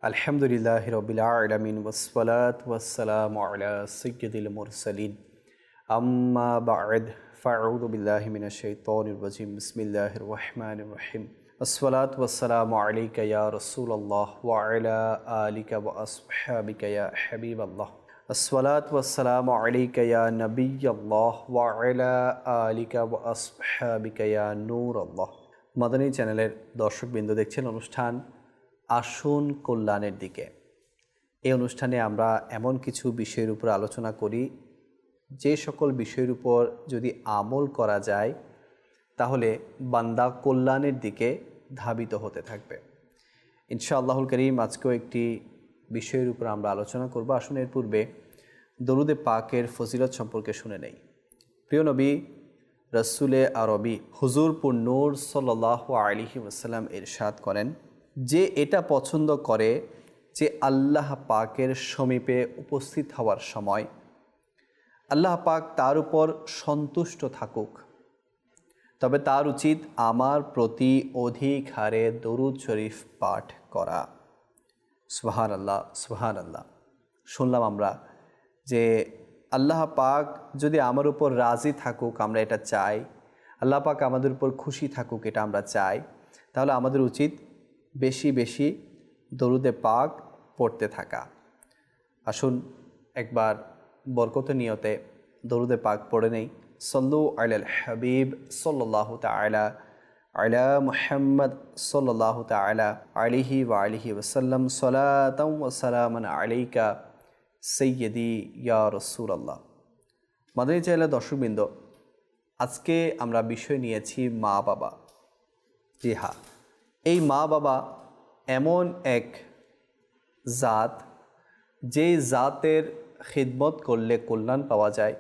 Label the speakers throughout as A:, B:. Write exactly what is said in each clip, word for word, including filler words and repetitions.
A: আলহামদুলিল্লাহি রাব্বিল আলামিন ওয়াসসালাতু ওয়াসসালামু আলা সাইয়্যিদিল মুরসালিন আম্মা বা'দ ফাআউযু বিল্লাহি মিনাশ শাইতানির রাজিম বিসমিল্লাহির রহমানির রহিম আসসালাতু ওয়াসসালামু আলাইকা ইয়া রাসূলুল্লাহ ওয়া আলা আলিকা ওয়া আসহাবিকা ইয়া হাবিবাল্লাহ আসসালাতু ওয়াসসালামু আলাইকা ইয়া নবিয়্যাল্লাহ ওয়া আলা আলিকা ওয়া আসহাবিকা ইয়া নূরাল্লাহ। মাদানী চ্যানেলের দর্শকবৃন্দ, দেখছেন অনুষ্ঠান আসুন কল্যাণের দিকে। এই অনুষ্ঠানে আমরা এমন কিছু বিষয়ের উপর আলোচনা করি যে সকল বিষয়ের উপর যদি আমল করা যায় তাহলে বান্দা কল্যাণের দিকে ধাবিত হতে থাকবে। ইনশাআল্লাহুল করিম আজকেও একটি বিষয়ের উপর আমরা আলোচনা করব। আসুন এর পূর্বে দরুদে পাকের ফজিলত সম্পর্কে শুনে নেই। প্রিয় নবী রাসূলে আরবি হুজুর পুন্নূর সাল্লাল্লাহু আলাইহি ওয়াসাল্লাম ইরশাদ করেন, যে এটা পছন্দ করে যে আল্লাহ পাকের সমীপে উপস্থিত হওয়ার সময় আল্লাহ পাক তার উপর সন্তুষ্ট থাকুক, তবে তার উচিত আমার প্রতি অধিক হারে দরুদ শরীফ পাঠ করা। সুবহানাল্লাহ, সুবহানাল্লাহ। শুনলাম আমরা যে আল্লাহ পাক যদি আমার উপর রাজি থাকুক, আমরা এটা চাই, আল্লাহ পাক আমাদের উপর খুশি থাকুক, এটা আমরা চাই, তাহলে আমাদের উচিত বেশি বেশি দরুদে পাক পড়তে থাকা। আসুন একবার বরকত নিয়তে দরুদে পাক পড়ে নেই। সল্লু আলাল হাবিব সাল্লাল্লাহু তাআলা আলা মুহাম্মদ সাল্লাল্লাহু তাআলা আলাইহি ওয়া আলিহি ওয়াসাল্লাম সালাতাও ওয়া সালামান আলাইকা সাইয়্যিদি ইয়া রাসূলুল্লাহ। মাদানী চ্যানেলের দর্শকবৃন্দ, আজকে আমরা বিষয় নিয়েছি মা বাবা। জি হ্যাঁ, এই মা বাবা এমন এক জাত, যে জাতের খিদমত করলে কল্যাণ পাওয়া যায়,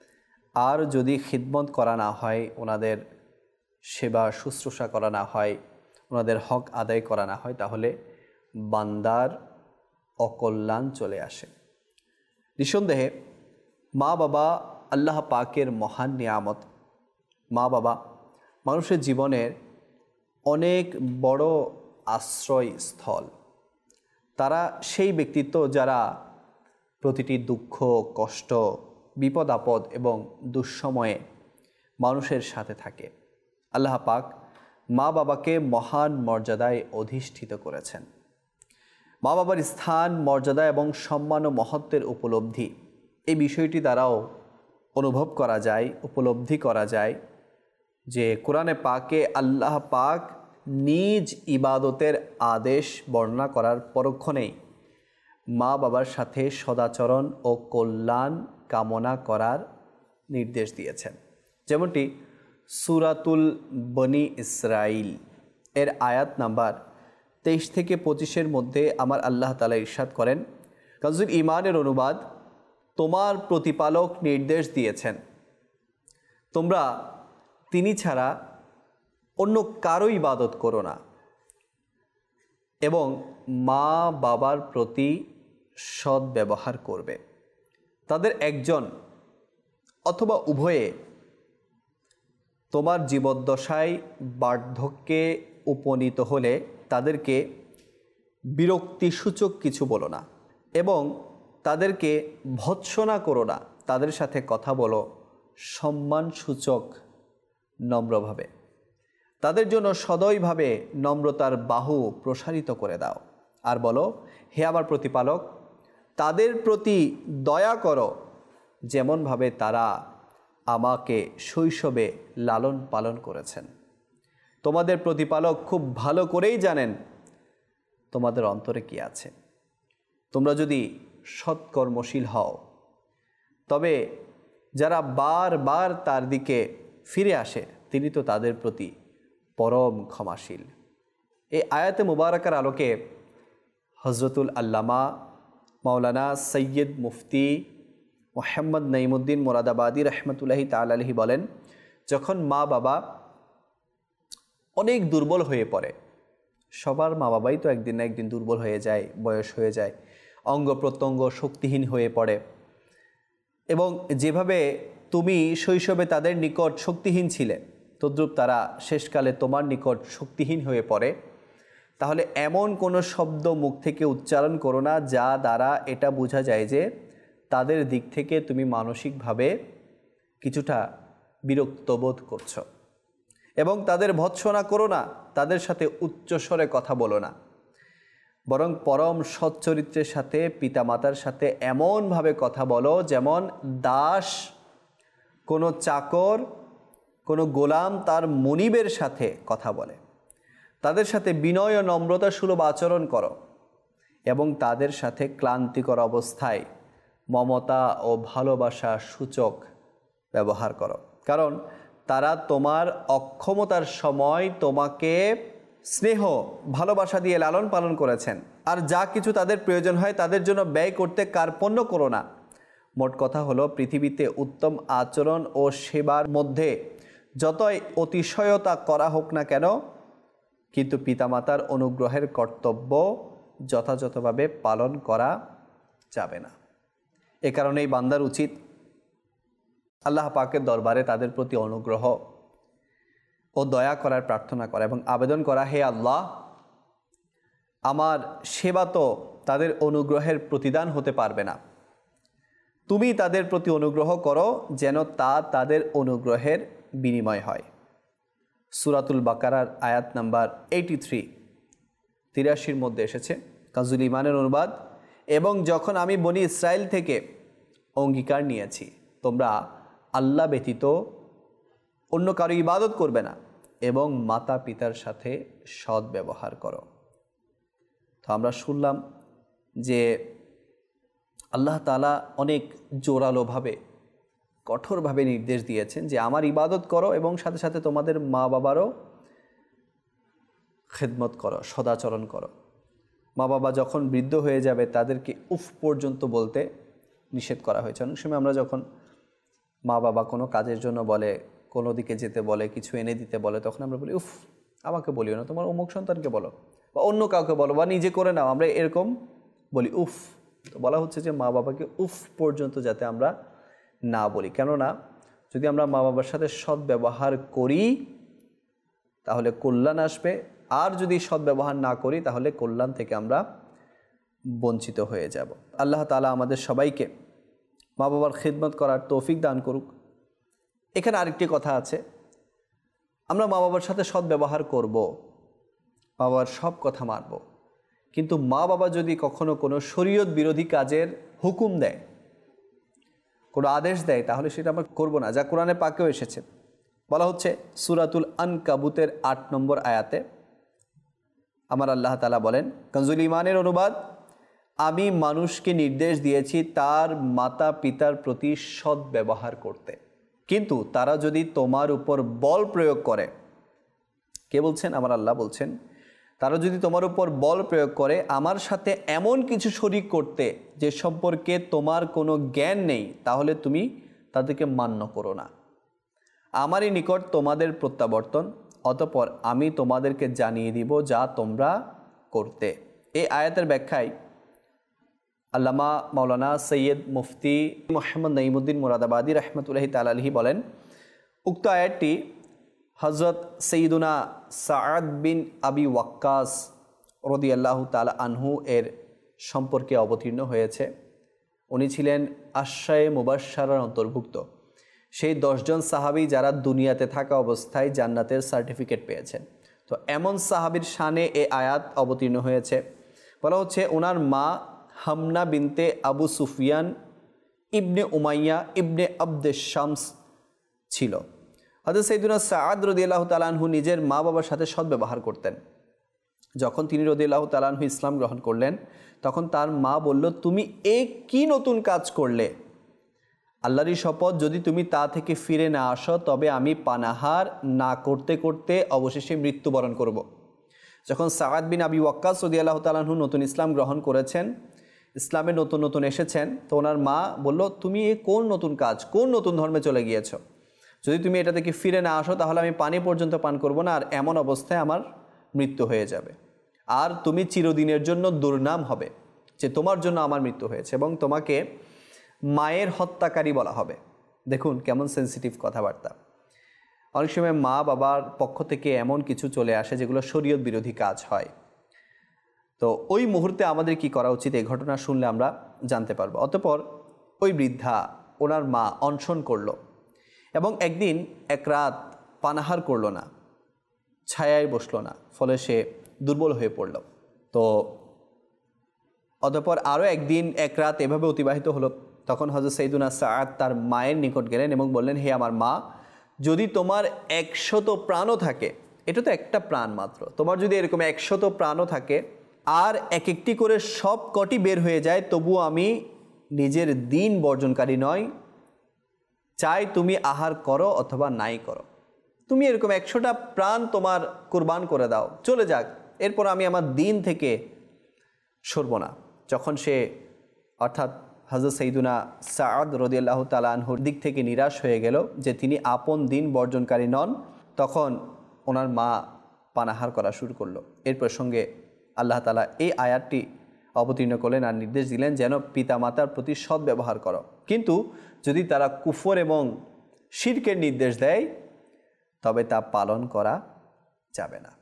A: আর যদি খিদমত করা না হয়, ওনাদের সেবা শুশ্রূষা করা না হয়, ওনাদের হক আদায় করা না হয়, তাহলে বান্দার অকল্যাণ চলে আসে। নিঃসন্দেহে মা বাবা আল্লাহ পাকের মহান নিয়ামত। মা বাবা মানুষের জীবনের অনেক বড় আশ্রয়স্থল। তারা সেই ব্যক্তিত্ব যারা প্রতিটি দুঃখ, কষ্ট, বিপদ আপদ এবং দুঃসময়ে মানুষের সাথে থাকে। আল্লাহ পাক মা বাবাকে মহান মর্যাদায় অধিষ্ঠিত করেছেন। মা বাবার স্থান, মর্যাদা এবং সম্মান ও মহত্বের উপলব্ধি, এই বিষয়টি দ্বারাও অনুভব করা যায়, উপলব্ধি করা যায় যে কোরআনে পাকে আল্লাহ পাক নিজ ইবাদতের আদেশ বর্ণনা করার পরক্ষণেই মা বাবার সাথে সদাচরণ ও কল্যাণ কামনা করার নির্দেশ দিয়েছেন। যেমনটি সূরাতুল বনি ইসরাইল এর আয়াত নাম্বার তেইশ থেকে পঁচিশের মধ্যে আমার আল্লাহ তাআলা ইরশাদ করেন, কাজুল ইমানের অনুবাদ, তোমার প্রতিপালক নির্দেশ দিয়েছেন তোমরা তিনি ছাড়া অন্য কারো ইবাদত করো না, এবং মা বাবার প্রতি সৎ ব্যবহার করবে। তাদের একজন অথবা উভয়ে তোমার জীবদ্দশায় বার্ধক্যে উপনীত হলে তাদেরকে বিরক্তিসূচক কিছু বলো না, এবং তাদেরকে ভৎসনা করো না। তাদের সাথে কথা বলো সম্মানসূচক নম্রভাবে। তাদের জন্য সদয়ভাবে নম্রতার বাহু প্রসারিত করে দাও, আর বলো, হে আমার প্রতিপালক, তাদের প্রতি দয়া করো যেমনভাবে তারা আমাকে শৈশবে লালন পালন করেছেন। তোমাদের প্রতিপালক খুব ভালো করেই জানেন তোমাদের অন্তরে কি আছে। তোমরা যদি সৎকর্মশীল হও, তবে যারা বারবার তার দিকে ফিরে আসে তিনি তো তাদের প্রতি পরম ক্ষমাশীল। এই আয়াতে মুবারাকার আলোকে হজরতুল আল্লামা মাওলানা সৈয়দ মুফতি মোহাম্মদ নাঈমুদ্দিন মুরাদাবাদী রহমতুল্লাহি তাআলা আলাইহি বলেন, যখন মা বাবা অনেক দুর্বল হয়ে পড়ে, সবার মা বাবাই তো একদিন না একদিন দুর্বল হয়ে যায়, বয়স হয়ে যায়, অঙ্গ প্রত্যঙ্গ শক্তিহীন হয়ে পড়ে, এবং যেভাবে তুমি শৈশবে তাদের নিকট শক্তিহীন ছিলে, তদ্রূপ তারা শেষকালে তোমার নিকট শক্তিহীন হয়ে পড়ে। তাহলে এমন কোনো শব্দ মুখ থেকে উচ্চারণ করো না যা দ্বারা এটা বোঝা যায় যে তাদের দিক থেকে তুমি মানসিকভাবে কিছুটা বিরক্ত বোধ করছো। এবং তাদের ভৎসনা করো না, তাদের সাথে উচ্চস্বরে কথা বলো না, বরং পরম সচ্চরিত্রের সাথে পিতামাতার সাথে এমনভাবে কথা বলো যেমন দাস কোনো চাকর, কোনো গোলাম তার মনিবের সাথে কথা বলে। তাদের সাথে বিনয় ও নম্রতা সুলভ আচরণ করো এবং তাদের সাথে ক্লান্তিকর অবস্থায় মমতা ও ভালোবাসা সূচক ব্যবহার করো, কারণ তারা তোমার অক্ষমতার সময় তোমাকে স্নেহ ভালোবাসা দিয়ে লালন পালন করেছেন। আর যা কিছু তাদের প্রয়োজন হয় তাদের জন্য ব্যয় করতে কার্পণ্য করো না। মোট কথা হলো, পৃথিবীতে উত্তম আচরণ ও সেবার মধ্যে যতই অতিশয়তা করা হোক না কেন, কিন্তু পিতামাতার অনুগ্রহের কর্তব্য যথাযথভাবে পালন করা যাবে না। এ কারণেই বান্দার উচিত আল্লাহ পাকের দরবারে তাদের প্রতি অনুগ্রহ ও দয়া করার প্রার্থনা করা এবং আবেদন করা, হে আল্লাহ, আমার সেবা তো তাদের অনুগ্রহের প্রতিদান হতে পারবে না, তুমি তাদের প্রতি অনুগ্রহ করো যেন তা তাদের অনুগ্রহের বিনিময় হয়। সূরাতুল বাকারার আয়াত নাম্বার এইটি থ্রি তিরাশির মধ্যে এসেছে কাজুল ইমানের অনুবাদ। এবং যখন আমি বনি ইসরায়েল থেকে অঙ্গীকার নিয়েছি তোমরা আল্লাহ ব্যতীত অন্য কারো ইবাদত করবে না এবং মাতা পিতার সাথে সৎ ব্যবহার করো। তো আমরা শুনলাম যে আল্লাহ তাআলা অনেক জোরালোভাবে কঠোরভাবে নির্দেশ দিয়েছেন যে আমার ইবাদত করো এবং সাথে সাথে তোমাদের মা বাবারও খেদমত করো, সদাচরণ করো। মা বাবা যখন বৃদ্ধ হয়ে যাবে তাদেরকে উফ পর্যন্ত বলতে নিষেধ করা হয়েছে। অনেক সময় আমরা যখন মা বাবা কোনো কাজের জন্য বলে, কোনো দিকে যেতে বলে, কিছু এনে দিতে বলে, তখন আমরা বলি উফ, আমাকে বলিও না, তোমার অমুক সন্তানকে বলো বা অন্য কাউকে বলো বা নিজে করে নাও, আমরা এরকম বলি উফ। তো বলা হচ্ছে যে মা বাবাকে উফ পর্যন্ত যাতে আমরা না বলি, কেননা যদি আমরা মা বাবার সাথে সৎ ব্যবহার করি তাহলে কল্যাণ আসবে, আর যদি সৎ ব্যবহার না করি তাহলে কল্যাণ থেকে আমরা বঞ্চিত হয়ে যাব। আল্লাহ তাআলা আমাদের সবাইকে মা বাবার খিদমত করার তৌফিক দান করুক। এখানে আরেকটি কথা আছে, আমরা মা বাবার সাথে সৎ ব্যবহার করব, মা বাবার সব কথা মানব, কিন্তু মা বাবা যদি কখনো কোনো শরীয়ত বিরোধী কাজের হুকুম দেয়, কোনো আদেশ দেয়, তাহলে সেটা আমরা করব না, যা কোরআনে পাকেও এসেছে। বলা হচ্ছে সূরাতুল আনকাবুতের আট নম্বর আয়াতে আমার আল্লাহ তাআলা বলেন, কানজুল ইমানের অনুবাদ, আমি মানুষকে নির্দেশ দিয়েছি তার মাতা পিতার প্রতি সৎ ব্যবহার করতে, কিন্তু তারা যদি তোমার উপর বল প্রয়োগ করে, কে বলছেন? আমার আল্লাহ বলছেন, তারা যদি তোমার উপর বল প্রয়োগ করে আমার সাথে এমন কিছু শরীক করতে যে সম্পর্কে তোমার কোনো জ্ঞান নেই, তাহলে তুমি তাদেরকে মান্য করো না। আমারই নিকট তোমাদের প্রত্যাবর্তন, অতঃপর আমি তোমাদেরকে জানিয়ে দিব যা তোমরা করতে। এই আয়াতের ব্যাখ্যায় আল্লামা মাওলানা সৈয়দ মুফতি মোহাম্মদ নঈমুদ্দিন মুরাদাবাদী রহমতুল্লাহি তাআলা আলাইহি বলেন, উক্ত আয়াতটি হযরত সৈয়দুনা সাআদ বিন আবি ওয়াক্কাস রাদিয়াল্লাহু তাআলা আনহু এর সম্পর্কে অবতীর্ণ হয়েছে। উনি ছিলেন আশরায়ে মুবাশশারার অন্তর্ভুক্ত সেই দশজন সাহাবী যারা দুনিয়াতে থাকা অবস্থায় জান্নাতের সার্টিফিকেট পেয়েছেন। তো এমন সাহাবীর শানে এ আয়াত অবতীর্ণ হয়েছে। বলা হচ্ছে ওনার মা হামনা বিনতে আবু সুফিয়ান ইবনে উমাইয়া ইবনে আবদে শামস ছিল। হযরত সাইয়্যিদুনা সাআদ রাদিয়াল্লাহু তাআলা আনহু নিজের মা বাবার সাথে সদ্ব্যবহার করতেন। যখন তিনি রাদিয়াল্লাহু তাআলা আনহু ইসলাম গ্রহণ করলেন, তখন তার মা বলল, তুমি এ কি নতুন কাজ করলে? আল্লাহরই শপথ, যদি তুমি তা থেকে ফিরে না আসো তবে আমি পানাহার না করতে করতে অবশেষে মৃত্যুবরণ করব। যখন সাআদ বিন আবি ওয়াক্কাস রাদিয়াল্লাহু তাআলা আনহু নতুন ইসলাম গ্রহণ করেছেন, ইসলামে নতুন নতুন এসেছেন, তো ওনার মা বলল, তুমি এ কোন নতুন কাজ, কোন নতুন ধর্মে চলে গিয়েছো? যদি তুমি এটা থেকে ফিরে না আসো তাহলে আমি পানি পর্যন্ত পান করব না, আর এমন অবস্থায় আমার মৃত্যু হয়ে যাবে, আর তুমি চিরদিনের জন্য দুর্নাম হবে যে তোমার জন্য আমার মৃত্যু হয়েছে, এবং তোমাকে মায়ের হত্যাকারী বলা হবে। দেখুন কেমন সেন্সিটিভ কথাবার্তা। অনেক সময় মা বাবার পক্ষ থেকে এমন কিছু চলে আসে যেগুলো শরীয়ত বিরোধী কাজ হয়, তো ওই মুহূর্তে আমাদের কি করা উচিত, এই ঘটনা শুনলে আমরা জানতে পারবো। অতঃপর ওই বৃদ্ধা, ওনার মা অনশন করলো এবং একদিন এক রাত পানাহার করলো না, ছায়ায় বসলো না, ফলে সে দুর্বল হয়ে পড়ল। তো অতঃপর আরও একদিন এক রাত এভাবে অতিবাহিত হলো। তখন হযরত সাইয়্যিদুনা সাআদ তার মায়ের নিকট গেলেন এবং বললেন, হে আমার মা, যদি তোমার একশত প্রাণও থাকে, এটা তো একটা প্রাণ মাত্র, তোমার যদি এরকম একশত প্রাণও থাকে আর এক একটি করে সব কটি বের হয়ে যায়, তবুও আমি নিজের দিন বর্জনকারী নয়, চাই তুমি আহার করো অথবা নাই করো, তুমি এরকম একশোটা প্রাণ তোমার কুরবান করে দাও, চলে যাক, এরপর আমি আমার দিন থেকে সরব না। যখন সে অর্থাৎ হযরত সাইয়্যিদুনা সাআদ রাদিয়াল্লাহু তাআলা আনহুর দিক থেকে নিরাশ হয়ে গেল যে তিনি আপন দিন বর্জনকারী নন, তখন ওনার মা পানাহার করা শুরু করলো। এর প্রসঙ্গে আল্লাহ তাআলা এই আয়াতটি অবতীর্ণ করলেন আর নির্দেশ দিলেন যেন পিতামাতার প্রতি সৎ ব্যবহার করো, কিন্তু যদি তারা কুফর এবং শিরকের নির্দেশ দেয় তবে তা পালন করা যাবে না।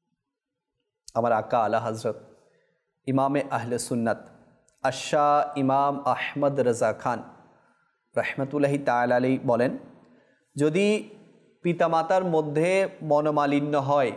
A: আমার আকা আলা হযরত ইমামে আহলে সুন্নাত আশা ইমাম আহমদ রাজা খান রহমতুল্লাহি তাআলা আলাইহি বলেন, যদি পিতামাতার মধ্যে মনোমালিন্য হয়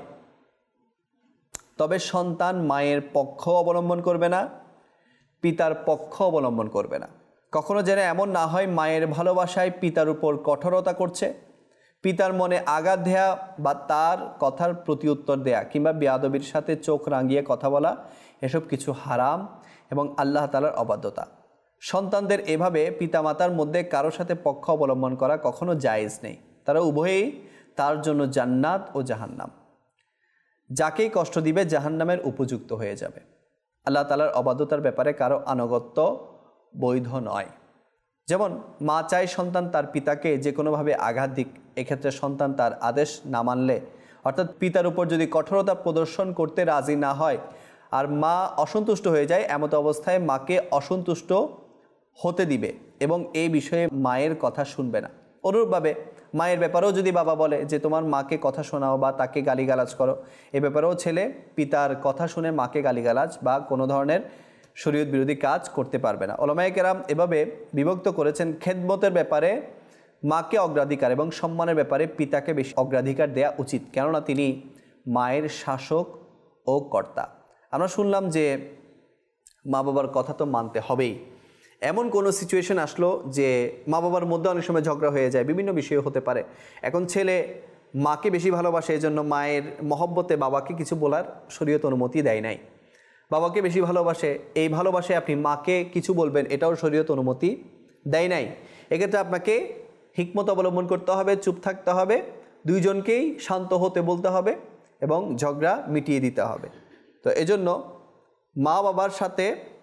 A: তবে সন্তান মায়ের পক্ষ অবলম্বন করবে না, পিতার পক্ষ অবলম্বন করবে না। কখনো যেন এমন না হয় মায়ের ভালোবাসায় পিতার উপর কঠোরতা করছে, পিতার মনে আঘাত দেয়া বা তার কথার প্রতিউত্তর দেয়া কিংবা বেয়াদবির সাথে চোখ রাঙিয়ে কথা বলা, এসব কিছু হারাম এবং আল্লাহ তাআলার অবাধ্যতা। সন্তানদের এভাবে পিতামাতার মধ্যে কারোর সাথে পক্ষ অবলম্বন করা কখনো জায়েজ নেই। তারা উভয়েই তার জন্য জান্নাত ও জাহান্নাম, যাকেই কষ্ট দিবে জাহান্নামের উপযুক্ত হয়ে যাবে। আল্লাহ তাআলার অবাধ্যতার ব্যাপারে কারো আনুগত্য বৈধ নয়। যেমন মা চায় সন্তান তার পিতাকে যে কোনোভাবে আঘাত দিক, এক্ষেত্রে সন্তান তার আদেশ না মানলে, অর্থাৎ পিতার উপর যদি কঠোরতা প্রদর্শন করতে রাজি না হয় আর মা অসন্তুষ্ট হয়ে যায়, এমত অবস্থায় মাকে অসন্তুষ্ট হতে দিবে এবং এই বিষয়ে মায়ের কথা শুনবে না। অনুরূপভাবে মায়ের ব্যাপারেও যদি বাবা বলে যে তোমার মাকে কথা শোনাও বা তাকে গালিগালাজ করো, এ ব্যাপারেও ছেলে পিতার কথা শুনে মাকে গালিগালাজ বা কোনো ধরনের শরীয়ত বিরোধী কাজ করতে পারবে না। উলামায়ে কেরাম এভাবে বিভক্ত করেছেন, খেদমতের ব্যাপারে মাকে অগ্রাধিকার এবং সম্মানের ব্যাপারে পিতাকে বেশি অগ্রাধিকার দেয়া উচিত, কেননা তিনি মায়ের শাসক ও কর্তা। আমরা শুনলাম যে মা বাবার কথা তো মানতে হবেই। এমন কোনো সিচুয়েশন আসলো যে মা বাবার মধ্যে অনেক সময় ঝগড়া হয়ে যায়, বিভিন্ন বিষয় হতে পারে। এখন ছেলে মাকে বেশি ভালোবাসে, এই জন্য মায়ের মহব্বতে বাবাকে কিছু বলার শরীয়ত অনুমতি দেয় নাই। বাবাকে বেশি ভালোবাসে, এই ভালোবাসে আপনি মাকে কিছু বলবেন, এটাও শরীয়ত অনুমতি দেয় নাই। এক্ষেত্রে আপনাকে হিকমত অবলম্বন করতে হবে, চুপ থাকতে হবে, দুইজনকেই শান্ত হতে বলতে হবে এবং ঝগড়া মিটিয়ে দিতে হবে। তো এজন্য মা বাবার সাথে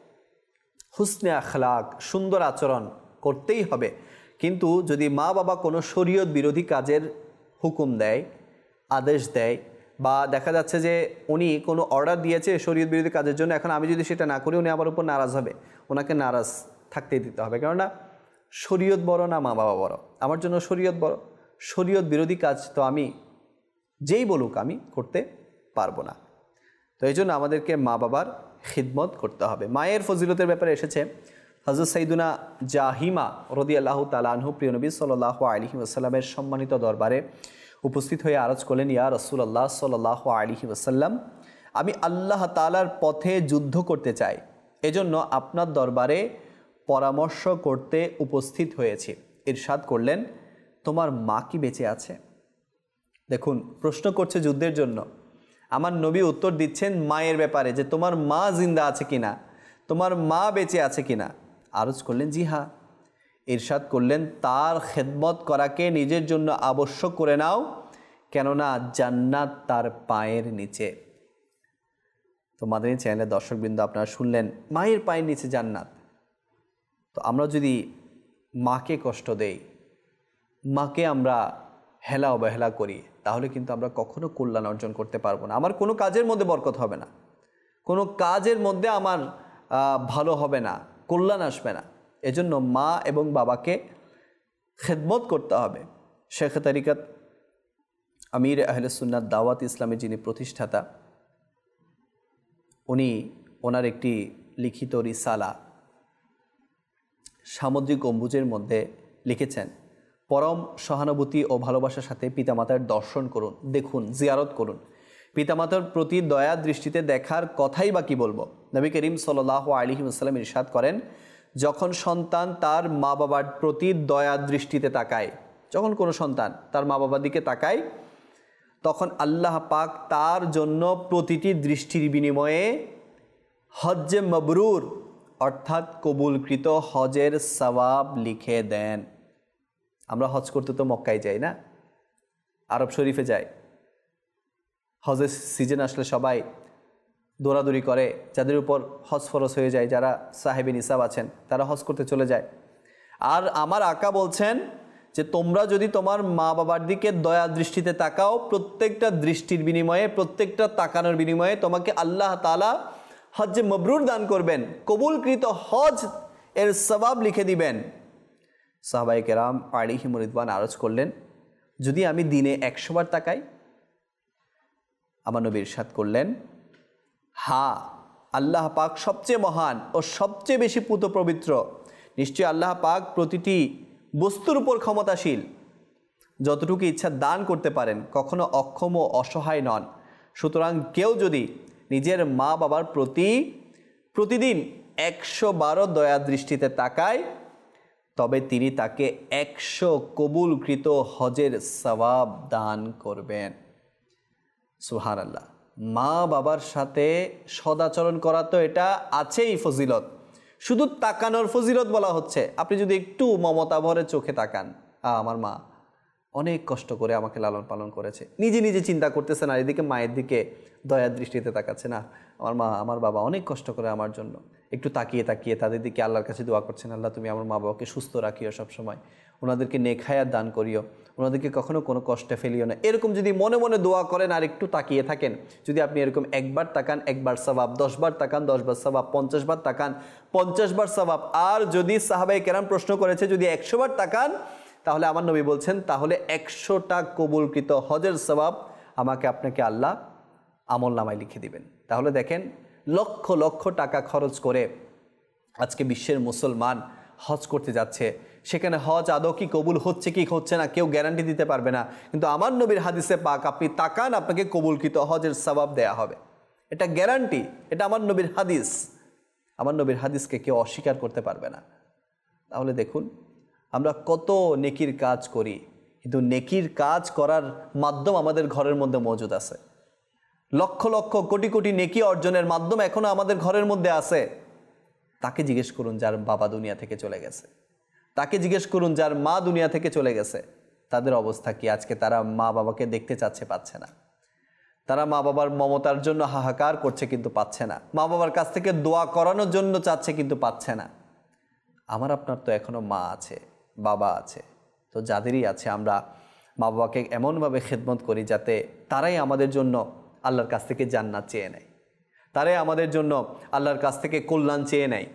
A: হুসনে আখলাক, সুন্দর আচরণ করতেই হবে। কিন্তু যদি মা বাবা কোনো শরীয়ত বিরোধী কাজের হুকুম দেয়, আদেশ দেয়, বা দেখা যাচ্ছে যে উনি কোনো অর্ডার দিয়েছে শরীয়ত বিরোধী কাজের জন্য, এখন আমি যদি সেটা না করি উনি আমার উপর নারাজ হবে, ওনাকে নারাজ থাকতেই দিতে হবে। কেননা শরীয়ত বড় না মা বাবা বড়? আমার জন্য শরীয়ত বড়। শরীয়ত বিরোধী কাজ তো আমি যেই বলুক আমি করতে পারবো না। তো এই জন্য আমাদেরকে মা বাবার খিদমত করতে হবে। মায়ের ফজিলতের ব্যাপারে এসেছে, হযরত সাইয়্যিদুনা জাহিমা রাদিয়াল্লাহু তাআলা আনহু প্রিয় নবী সাল্লাল্লাহু আলাইহি ওয়াসাল্লামের সম্মানিত দরবারে উপস্থিত হয়ে আরজ করলেন, ইয়া রাসূলুল্লাহ সাল্লাল্লাহু আলাইহি ওয়াসাল্লাম, আমি আল্লাহ তাআলার পথে যুদ্ধ করতে চাই, এজন্য আপনার দরবারে পরামর্শ করতে উপস্থিত হয়েছি। ইরশাদ করলেন, তোমার মা কি বেঁচে আছে? দেখুন, প্রশ্ন করছে যুদ্ধের জন্য, আমার নবী উত্তর দিচ্ছেন মায়ের ব্যাপারে যে তোমার মা জিন্দা আছে কিনা, তোমার মা বেঁচে আছে কিনা। আরজ করলেন, জি হ্যাঁ। ইরশাদ করলেন, তার খেদমত করাকে নিজের জন্য আবশ্যক করে নাও, কেননা জান্নাত তার পায়ের নিচে। তো মাদানী চ্যানেলের দর্শকবৃন্দ, আপনারা শুনলেন মায়ের পায়ের নিচে জান্নাত। তো আমরা যদি মাকে কষ্ট দেই, মাকে আমরা হেলা অবহেলা করি, তাহলে কিন্তু আমরা কখনো কল্যাণ অর্জন করতে পারবো না। আমার কোনো কাজের মধ্যে বরকত হবে না, কোনো কাজের মধ্যে আমার ভালো হবে না, কল্যাণ আসবে না। এজন্য মা এবং বাবাকে খেদমত করতে হবে। শেখ তরিকত আমির আহলে সুন্নাত দাওয়াত ইসলামের যিনি প্রতিষ্ঠাতা, উনি ওনার একটি লিখিত রিসালা সামুদ্রিক গম্বুজের মধ্যে লিখেছেন, পরম সহানুভূতি ও ভালোবাসার সাথে পিতামাতার দর্শন করুন, দেখুন, জিয়ারত করুন। পিতামাতার প্রতি দয়া দৃষ্টিতে দেখার কথাই বা কী বলবো। নবী করিম সাল্লাল্লাহু আলাইহি ওয়াসাল্লাম ইরশাদ করেন, যখন সন্তান তার মা বাবার প্রতি দয়া দৃষ্টিতে তাকায়, যখন কোনো সন্তান তার মা বাবার দিকে তাকায়, তখন আল্লাহ পাক তার জন্য প্রতিটি দৃষ্টির বিনিময়ে হজ্জে মাবরুর অর্থাৎ কবুলকৃত হজের সওয়াব লিখে দেন। আমরা হজ করতে তো মক্কায় যাই না, আরব শরীফে যাই। হজের সিজন আসলে সবাই দৌড়াদৌড়ি করে, যাদের উপর হজ ফরজ হয়ে যায়, যারা সাহেবে নিসাব আছেন তারা হজ করতে চলে যায়। আর আমার আকা বলছেন যে তোমরা যদি তোমার মা বাবার দিকে দয়া দৃষ্টিতে তাকাও, প্রত্যেকটা দৃষ্টির বিনিময়ে, প্রত্যেকটা তাকানোর বিনিময়ে তোমাকে আল্লাহ তাআলা হজ্জে মাবরুর দান করবেন, কবুলকৃত হজ এর সওয়াব লিখে দিবেন। সাহাবায়ে কেরাম আলাইহিমুর রিদওয়ান আরজ করলেন, যদি আমি দিনে একশো বার তাকাই? আমার নবী ইরশাদ করলেন, হ্যাঁ, আল্লাহ পাক সবচেয়ে মহান ও সবচেয়ে বেশি পুত পবিত্র। নিশ্চয়ই আল্লাহ পাক প্রতিটি বস্তুর উপর ক্ষমতাশীল, যতটুকু ইচ্ছা দান করতে পারেন, কখনো অক্ষম ও অসহায় নন। সুতরাং কেউ যদি নিজের মা বাবার প্রতি প্রতিদিন একশো বারো দয়া দৃষ্টিতে তাকায়, তবে তিনি তাকে একশো কবুলকৃত হজের সওয়াব দান করবেন। সুবহানাল্লাহ। মা বাবার সাথে সদাচরণ করা তো এটা আছেই ফজিলত, শুধু তাকানোর ফজিলত বলা হচ্ছে। আপনি যদি একটু মমতা ভরে চোখে তাকান, আ আমার মা অনেক কষ্ট করে আমাকে লালন পালন করেছে, নিজে নিজে চিন্তা করতেছেন, আর এদিকে মায়ের দিকে দয়া দৃষ্টিতে তাকাচ্ছে, না আমার মা আমার বাবা অনেক কষ্ট করে আমার জন্য, একটু তাকিয়ে তাকিয়ে তাদের দিকে আল্লাহর কাছে দোয়া করছেন, আল্লাহ তুমি আমার মা বাবাকে সুস্থ রাখিও, সবসময় ওনাদেরকে নেক হায়াত দান করিও, ওনাদেরকে কখনো কোনো কষ্টে ফেলিও না। এরকম যদি মনে মনে দোয়া করেন আর একটু তাকিয়ে থাকেন, যদি আপনি এরকম একবার তাকান একবার সওয়াব, দশবার তাকান দশবার সওয়াব, পঞ্চাশ বার তাকান পঞ্চাশ বার সওয়াব। আর যদি সাহাবায়ে কেরাম প্রশ্ন করেছে যদি একশো বার তাকান, তাহলে আমার নবী বলছেন তাহলে একশোটা কবুলকৃত হজের সওয়াব আমাকে আপনাকে আল্লাহ আমল নামায় লিখে দিবেন। তাহলে দেখেন, লক্ষ লক্ষ টাকা খরচ করে আজকে বিশ্বের মুসলমান হজ করতে যাচ্ছে, সেখানে হজ আদৌ কি কবুল হচ্ছে কি হচ্ছে না কেউ গ্যারান্টি দিতে পারবে না। কিন্তু আমার নবীর হাদিসে পাক, আপনি তাকান আপনাকে কবুলকৃত হজের সওয়াব দেয়া হবে, এটা গ্যারান্টি, এটা আমার নবীর হাদিস। আমার নবীর হাদিসকে কেউ অস্বীকার করতে পারবে না। তাহলে দেখুন আমরা কত নেকির কাজ করি, কিন্তু নেকির কাজ করার মাধ্যম আমাদের ঘরের মধ্যে মজুদ আছে। লক্ষ লক্ষ কোটি কোটি নেকি অর্জনের মাধ্যম এখনো আমাদের ঘরের মধ্যে আছে। তাকে জিজ্ঞেস করুন যার বাবা দুনিয়া থেকে চলে গেছে, তাকে জিজ্ঞেস করুন যার মা দুনিয়া থেকে চলে গেছে, তাদের অবস্থা কি? আজকে তারা মা বাবাকে দেখতে চাচ্ছে, পাচ্ছে না। তারা মা বাবার মমতার জন্য হাহাকার করছে, কিন্তু পাচ্ছে না। মা বাবার কাছ থেকে দোয়া করানোর জন্য চাচ্ছে, কিন্তু পাচ্ছে না। আমার আপনার তো এখনো মা আছে, বাবা আছে, তো যাদেরই আছে আমরা মা বাবাকে এমনভাবে খেদমত করি যাতে তারাই আমাদের জন্য আল্লাহর কাছ থেকে জান্নাত চেয়ে নেয়, তারাই আমাদের জন্য আল্লাহর কাছ থেকে কল্যাণ চেয়ে নেয়।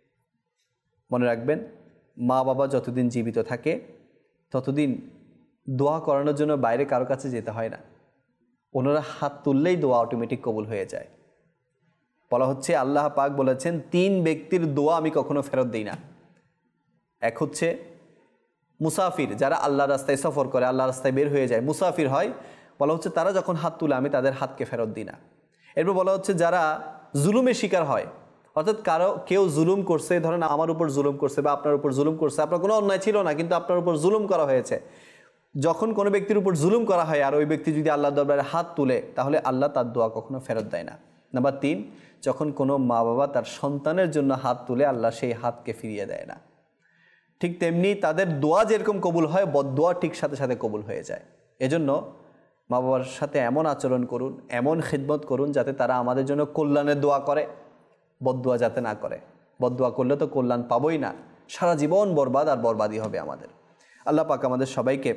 A: মনে রাখবেন, মা বাবা যতদিন জীবিত থাকে ততদিন দোয়া করানোর জন্য বাইরে কারো কাছে যেতে হয় না। ওনারা হাত তুললেই দোয়া অটোমেটিক কবুল হয়ে যায়। বলা হচ্ছে, আল্লাহ পাক বলেছেন, তিন ব্যক্তির দোয়া আমি কখনো ফেরত দিই না। এক হচ্ছে মুসাফির, যারা আল্লাহর রাস্তায় সফর করে, আল্লাহর রাস্তায় বের হয়ে যায়, মুসাফির হয়, বলা হচ্ছে তারা যখন হাত তুলে আমি তাদের হাতকে ফেরত দিই না। এরপর বলা হচ্ছে যারা জুলুমের শিকার হয়, অর্থাৎ কারো কেউ জুলুম করছে, ধরেন আমার উপর জুলুম করছে বা আপনার উপর জুলুম করছে, আপনার কোনো অন্যায় ছিল না কিন্তু আপনার উপর জুলুম করা হয়েছে। যখন কোনো ব্যক্তির উপর জুলুম করা হয় আর ওই ব্যক্তি যদি আল্লাহর দরবারে হাত তুলে, তাহলে আল্লাহ তার দোয়া কখনো ফেরত দেয় না। নাম্বার তিন, যখন কোনো মা বাবা তার সন্তানের জন্য হাত তুলে, আল্লাহ সেই হাতকে ফিরিয়ে দেয় না। ঠিক তেমনি তাদের দোয়া যেরকম কবুল হয়, বদদোয়া ঠিক সাথে সাথে কবুল হয়ে যায়। এজন্য মা বাবার সাথে এমন আচরণ করুন, এমন খিদমত করুন যাতে তারা আমাদের জন্য কল্যাণের দোয়া করে, বদদোয়া যাতে না করে। বদদোয়া করলে তো কল্যাণ পাবই না, সারা জীবন বরবাদ আর বরবাদই হবে আমাদের। আল্লাহ পাক আমাদের সবাইকে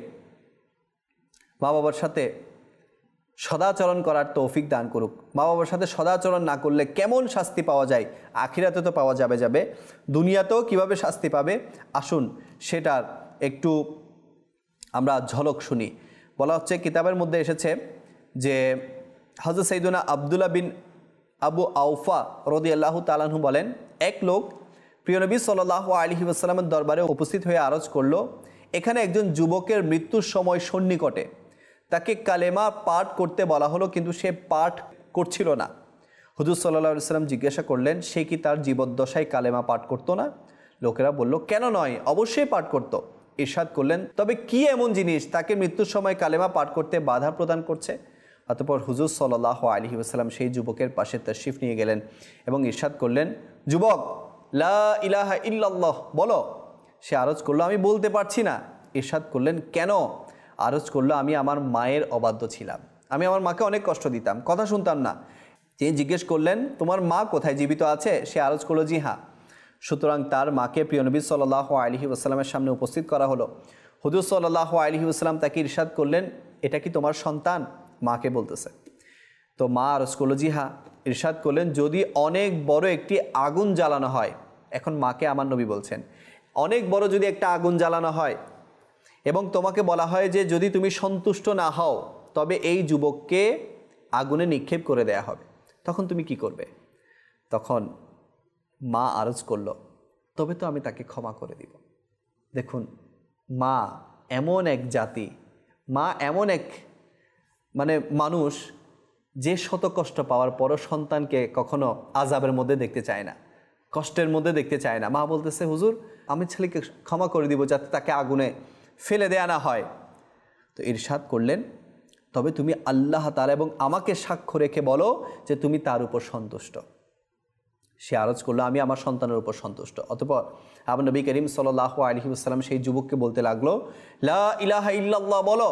A: মা বাবার সাথে সদাচরণ করার তৌফিক দান করুক। মা বাবার সাথে সদাচরণ না করলে কেমন শাস্তি পাওয়া যায়, আখিরাতে তো পাওয়া যাবে যাবে দুনিয়াতেও কিভাবে শাস্তি পাবে, আসুন সেটার একটু আমরা ঝলক শুনি। বলা হচ্ছে, কিতাবের মধ্যে এসেছে যে হযরত সাইয়্যিদুনা আব্দুল্লাহ বিন আবু আউফা রাদিয়াল্লাহু তাআলা আনহু বলেন, এক লোক প্রিয় নবী সাল্লাল্লাহু আলাইহি ওয়াসাল্লামের দরবারে উপস্থিত হয়ে আরজ করলো, এখানে একজন যুবকের মৃত্যুর সময় সন্নিকটে, তাকে কালেমা পাঠ করতে বলা হলো, কিন্তু সে পাঠ করছিল না। হুজুর সাল্লাল্লাহু আলাইহি ওয়াসাল্লাম জিজ্ঞাসা করলেন, সে কি তার জীবদ্দশায় কালেমা পাঠ করতো না? লোকেরা বলল, কেন নয়, অবশ্যই পাঠ করত। ইরশাদ করলেন, তবে কি এমন জিনিস তাকে মৃত্যুর সময় কালেমা পাঠ করতে বাধা প্রদান করছে? অতঃপর হুজুর সাল্লাল্লাহু আলাইহি ওয়াসাল্লাম সেই যুবকের পাশে তাশরিফ নিয়ে গেলেন এবং ইরশাদ করলেন, যুবক, লা ইলাহা ইল্লাল্লাহ বলো। সে আরজ করলো, আমি বলতে পারছি না। ইরশাদ করলেন, কেন? আরজ করলো, আমি আমার মায়ের অবাধ্য ছিলাম, আমি আমার মাকে অনেক কষ্ট দিতাম, কথা শুনতাম না। তিনি জিজ্ঞেস করলেন, তোমার মা কোথায়, জীবিত আছে? সে আরজ করলো, জি হ্যাঁ। সুতরাং তার মাকে প্রিয় নবী সাল্লাল্লাহু আলাইহি ওয়াসাল্লামের সামনে উপস্থিত করা হলো। হুজুর সাল্লাল্লাহু আলাইহি ওয়াসাল্লাম তাকে ইরশাদ করলেন, এটা কি তোমার সন্তান? মাকে বলতেছে। তো মা আরজ করলো, জি হ্যাঁ। ইরশাদ করলেন, যদি অনেক বড় একটি আগুন জ্বালানো হয়, এখন মাকে আমার নবী বলছেন, অনেক বড় যদি একটা আগুন জ্বালানো হয় এবং তোমাকে বলা হয় যে যদি তুমি সন্তুষ্ট না হও তবে এই যুবককে আগুনে নিক্ষেপ করে দেয়া হবে, তখন তুমি কি করবে? তখন মা আরজ করল, তবে তো আমি তাকে ক্ষমা করে দিব। দেখুন, মা এমন এক জাতি, মা এমন এক মানে মানুষ যে শত কষ্ট পাওয়ার পরও সন্তানকে কখনো আযাবের মধ্যে দেখতে চায় না, কষ্টের মধ্যে দেখতে চায় না। মা বলতেছে, হুজুর আমি ছেলেকে ক্ষমা করে দিব যাতে তাকে আগুনে ফেলে দেয়া না হয়। তো ইরশাদ করলেন, তবে তুমি আল্লাহ তাআলা এবং আমাকে সাক্ষ্য রেখে বলো যে তুমি তার উপর সন্তুষ্ট। সে আরজ করলো, আমি আমার সন্তানের উপর সন্তুষ্ট। অতঃপর আমার নবী করিম সাল্লাল্লাহু আলাইহি ওয়াসাল্লাম সেই যুবককে বলতে লাগলো, লা ইলাহা ইল্লাল্লাহ বলো।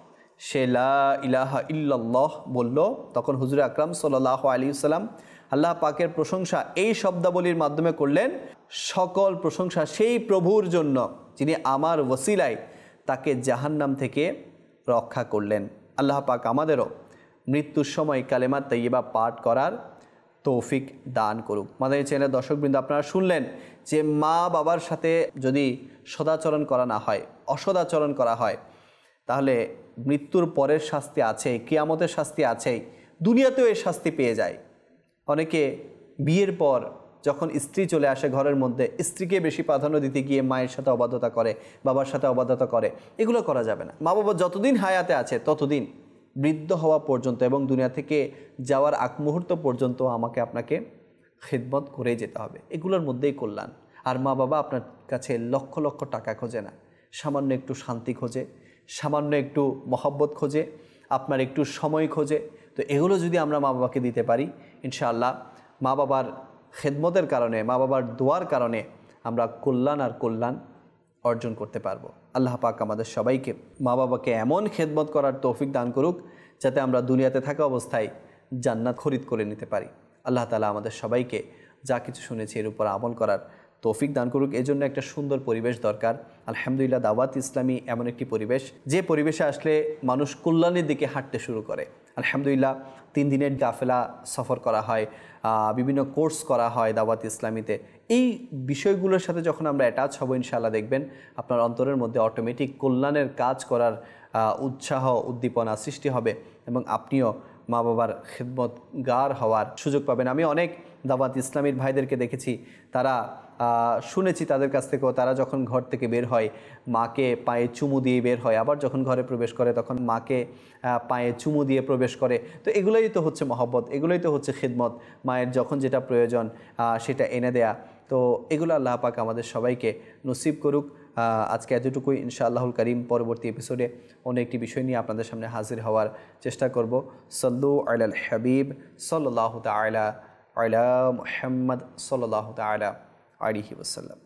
A: সে লা ইলাহা ইল্লাল্লাহ বলল। তখন হুজুর আকরাম সাল্লাল্লাহু আলাইহি ওয়াসাল্লাম আল্লাহ পাকের প্রশংসা এই শব্দাবলীর মাধ্যমে করলেন, সকল প্রশংসা সেই প্রভুর জন্য যিনি আমার ওসিলায় তাকে জাহান্নাম থেকে রক্ষা করলেন। আল্লাহ পাক আমাদেরও মৃত্যুর সময় কালেমা তাইয়্যিবা পাঠ করার তৌফিক দান করুক। মাদানী চ্যানেলের দর্শকবৃন্দ, আপনারা শুনলেন যে মা বাবার সাথে যদি সদাচরণ করা না হয়, অসদাচরণ করা হয়, তাহলে মৃত্যুর পরের শাস্তি আছেই, কিয়ামতের শাস্তি আছেই, দুনিয়াতেও এই শাস্তি পেয়ে যায়। অনেকে বিয়ের পর যখন স্ত্রী চলে আসে ঘরের মধ্যে, স্ত্রীকে বেশি প্রাধান্য দিতে গিয়ে মায়ের সাথে অবাধ্যতা করে, বাবার সাথে অবাধ্যতা করে, এগুলো করা যাবে না। মা বাবা যতদিন হায়াতে আছে ততদিন, বৃদ্ধ হওয়া পর্যন্ত এবং দুনিয়া থেকে যাওয়ার আগ মুহূর্ত পর্যন্ত আমাকে আপনাকে খিদমত করেই যেতে হবে। এগুলোর মধ্যেই কল্যাণ। আর মা বাবা আপনার কাছে লক্ষ লক্ষ টাকা খোঁজে না, সামান্য একটু শান্তি খোঁজে, সামান্য একটু মহব্বত খোঁজে, আপনার একটু সময় খোঁজে। তো এগুলো যদি আমরা মা বাবাকে দিতে পারি, ইনশাআল্লাহ মা বাবার খেদমতের কারণে, মা বাবার দোয়ার কারণে আমরা কল্যাণ আর কল্যাণ অর্জন করতে পারবো। আল্লাহ পাক আমাদের সবাইকে মা বাবাকে এমন খেদমত করার তৌফিক দান করুক যাতে আমরা দুনিয়াতে থাকা অবস্থায় জান্নাত খরিদ করে নিতে পারি। আল্লাহ তাআলা আমাদের সবাইকে যা কিছু শুনেছি এর উপর আমল করার তৌফিক দান করুক। এজন্য একটা সুন্দর পরিবেশ দরকার। আলহামদুলিল্লাহ, দাওয়াত ইসলামী এমন একটি পরিবেশ যে পরিবেশে আসলে মানুষ কল্যাণের দিকে হাঁটতে শুরু করে। আলহামদুলিল্লাহ, তিন দিনের কাফেলা সফর করা হয়, বিভিন্ন কোর্স করা হয় দাওয়াত ইসলামীতে। এই বিষয়গুলোর সাথে যখন আমরা অ্যাটাচ হব, ইনশাআল্লাহ দেখবেন আপনার অন্তরের মধ্যে অটোমেটিক কল্যাণের কাজ করার উৎসাহ উদ্দীপনা সৃষ্টি হবে এবং আপনিও মা বাবার খিদমতগার হওয়ার সুযোগ পাবেন। আমি অনেক দাওয়াত ইসলামীর ভাইদেরকে দেখেছি, তারা শুনেছি তাদের কাছ থেকেও, তারা যখন ঘর থেকে বের হয় মাকে পায়ে চুমু দিয়ে বের হয়, আবার যখন ঘরে প্রবেশ করে তখন মাকে পায়ে চুমু দিয়ে প্রবেশ করে। তো এগুলোই তো হচ্ছে মহব্বত, এগুলোই তো হচ্ছে খিদমত, মায়ের যখন যেটা প্রয়োজন সেটা এনে দেয়া। তো এগুলো আল্লাহ পাক আমাদের সবাইকে নসিব করুক। আজকে এতটুকুই। ইনশাআল্লাহুল কারীম পরবর্তী এপিসোডে অন্য একটি বিষয় নিয়ে আপনাদের সামনে হাজির হওয়ার চেষ্টা করব। সাল্লু আলাল হাবিব সাল্লাল্লাহু তাআলা আলা মুহাম্মদ সাল্লাল্লাহু তাআলা আলাইহি ওয়াসাল্লাম।